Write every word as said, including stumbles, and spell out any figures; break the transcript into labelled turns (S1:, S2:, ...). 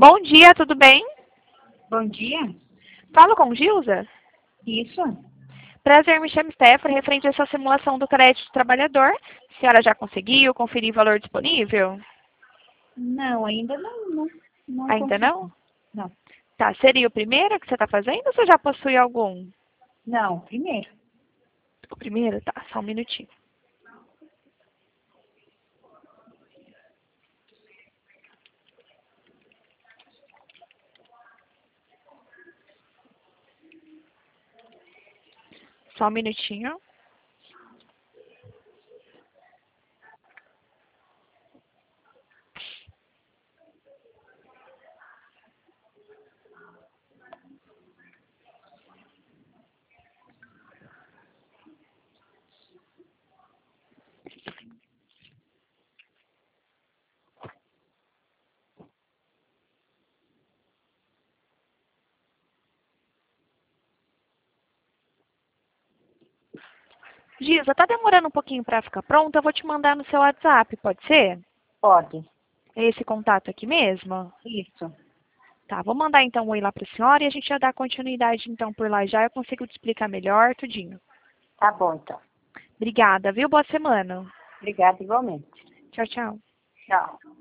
S1: Bom dia, tudo bem?
S2: Bom dia.
S1: Falo com Gilza?
S2: Isso?
S1: Prazer, me chamo Stephanie, referente a essa simulação do crédito do trabalhador. A senhora já conseguiu conferir o valor disponível?
S2: Não, ainda não. Não, não
S1: Ainda
S2: consegui.
S1: não?
S2: Não.
S1: Tá, seria o primeiro que você está fazendo ou você já possui algum?
S2: Não, primeiro.
S1: O primeiro? Tá, só um minutinho. Só um minutinho. Gilza, tá demorando um pouquinho para ficar pronta? Eu vou te mandar no seu WhatsApp, pode ser?
S2: Pode.
S1: É esse contato aqui mesmo?
S2: Isso.
S1: Tá, vou mandar então um oi lá para a senhora e a gente já dá continuidade então por lá já. Eu consigo te explicar melhor tudinho.
S2: Tá bom, então.
S1: Obrigada, viu? Boa semana.
S2: Obrigada igualmente.
S1: Tchau, tchau.
S2: Tchau.